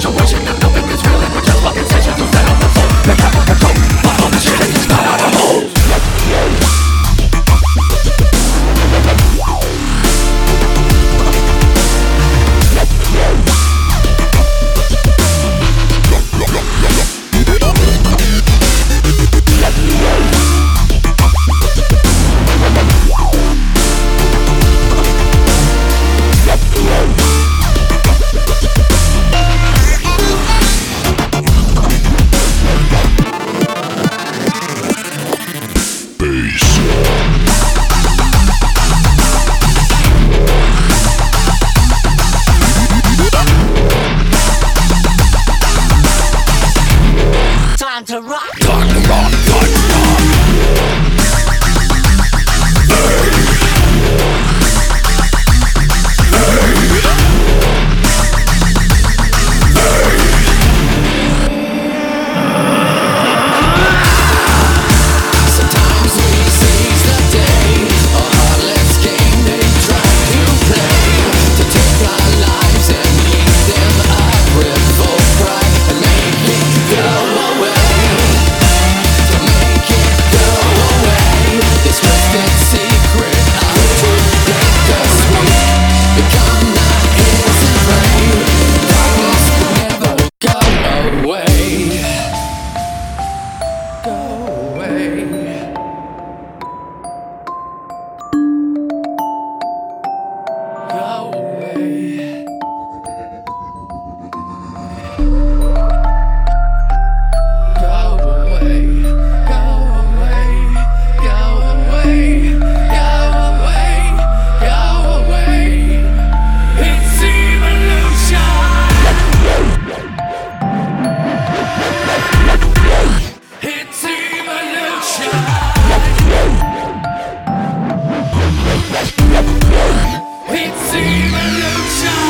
situation and nothing is real and we're just fucking stations to set on the floor. The cap on the toe, but all the shit is not out of hold. Time to rock. Time to rock, time to rock. Sometimes we seize the day, a heartless game they try to play, to take our lives and eat them up with full pride and make it go away, to make it go away. This twisted secret of to break us we become the innocent prey. Darkness could never go away. Go away. Go away. Go away. Go away. Go away. Go away. Go away. It's evolution. It's evolution. It's evolution.